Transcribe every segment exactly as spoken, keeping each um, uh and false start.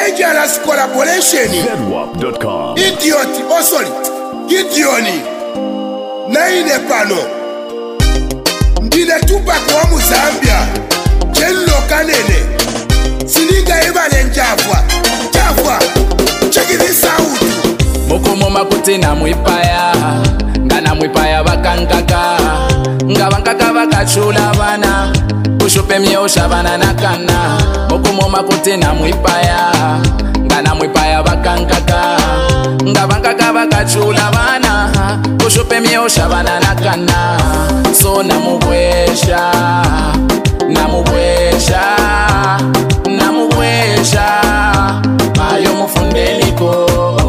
Dangerous collaboration. Zedwap dot com. Idiot, oh sorry, Gideoni. Naine pano. Ndine tupa kwa Muzambia. Jenlo kanene. Silinga ibale njafwa. Njafwa. Check this out. Mokumo makuti na mwipaya. Ngana mwipaya bakankaka. Nga bankaka bakachula bana. Kushupe miosha bana nakana. Mokumo makuti na mwipaya. Ngana mwipaya bakankaka. Nga bankaka bakachula bana. Kushupe miosha bana nakana. So namubwesha. Namubwesha. Namubwesha. Mayo mufundeliko.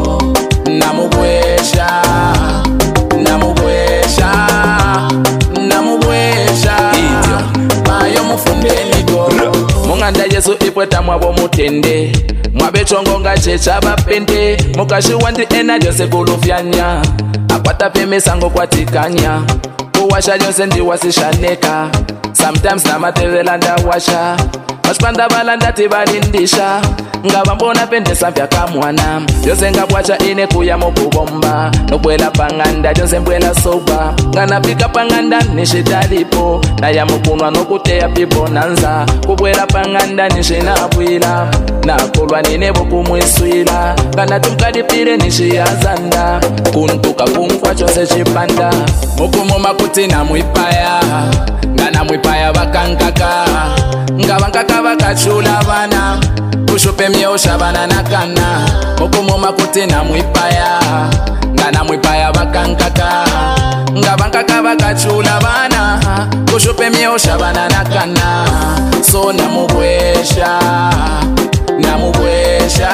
Namubwesha. Namubwesha. Namubwesha. Mayo mufundeliko. Munganda Yesu ipweta mwabo mutende. Mwabechongo nga checha bapende. Mukashi wandi ena jose kulufyanya. Akwata peme sango kwa tikanya. Uwasha jose ndi wasishaneka. Sometimes na matevela nda washa. Mashpanda balanda tibalindisha. Nga bambona pende samfya kamwana. Jose nga bwacha ine kuya mokubomba. Nobwela panganda jose mbwela soba. Nga napika panganda nishitalipo. Na ya mukunwa nokutea pipo nanza. Kubwela panganda nishinabwila. Na kulwa nine boku mwiswila. Nga natumkalipire nishiyazanda. Kuntuka kumfwa chose chipanda. Mukumo makuti na mwipaya. Nga na mwipaya bakankaka. Nga bankaka bakachula bana. Kushupe miosha bana nakana. Mukumo makuti na mwipaya. Nga na mwipaya bakankaka. Nga bankaka bakachula bana. Kushupe miosha bana nakana. So namubwesha. Namubwesha.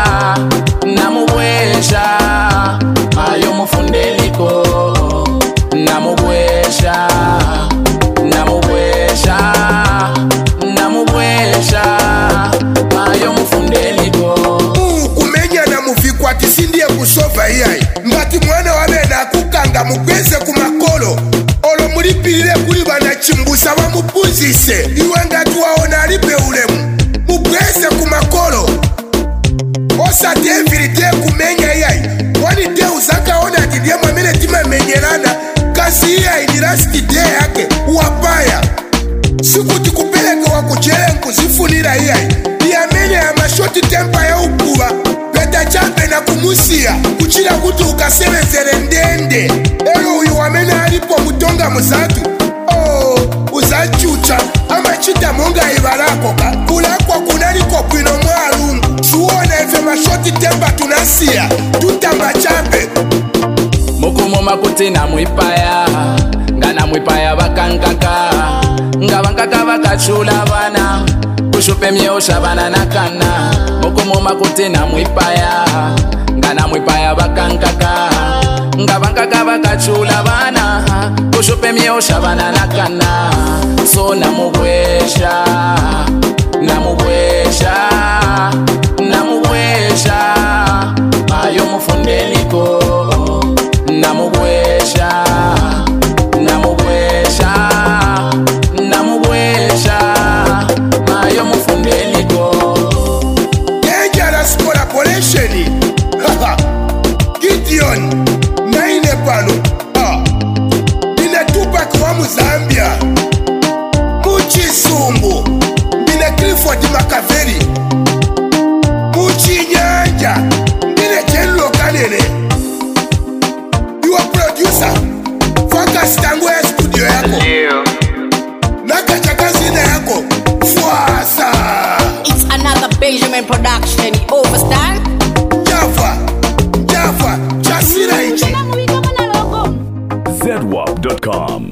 Namubwesha. Mayo mufundeliko. Namubwesha. Namubwesha. Namubwesha. Mayo mufundeliko. Mungu kumenya na mufikwa tisindie kusova iyai. Mbati mwana wabena kukanga mugweze kumakolo. Olo mulipilile kuli banachimbusa wa mupuzise. Iwanga tuwaona alipe ulemu. Mugweze kumakolo. Osa tevirite kumenya iyai. Wani te uzaka ona atidie mwamile tima menyelana. Kasi iyai ni rasti de yake. Wapaya. Siku tikupeleke wakuchele nkuzifunira iyai. Iyamene ya mashoti tempa ya ukuba. Peta champe na kumusia. Kuchila kutu ukasebezele ndende. Elo uyu wamena alipo mutonga muzatu. Oh, uzachucha. Ama chita monga ibalakoka. Kulakwa kunaliko kwino mwalungu. Suona efe mashoti tempa tunasia. Tutamba champe. Mukumo makuti na mwipaya. Nga na mwipaya bakankaka. Nga bankaka bakachula bana. Kushupe miosha bana nakana. Mukumo makuti na mwipaya. Nga na mwipaya bakankaka. Nga bankaka bakachula bana. Kushupe miosha bana nakana. So namubwesha. Namubwesha. Namubwesha. Mayo mufundeliko. Namubwesha. Namubwesha. Namubwesha. Mayo mufundeliko. Dangerous collaboration. Gideon. Naine pano. Ndine tupa kwa Muzambia. Muchizungu. Ndine Clifford Makaveri. Muchinyanja. Ndine Jenlo Kanene. You are producer. Focus tangu ya studio yako. Naka chakazina yako. Fuasa. It's another Benjamin production. Overstand? Java. Java. Jasira ichi. Zedwap dot com.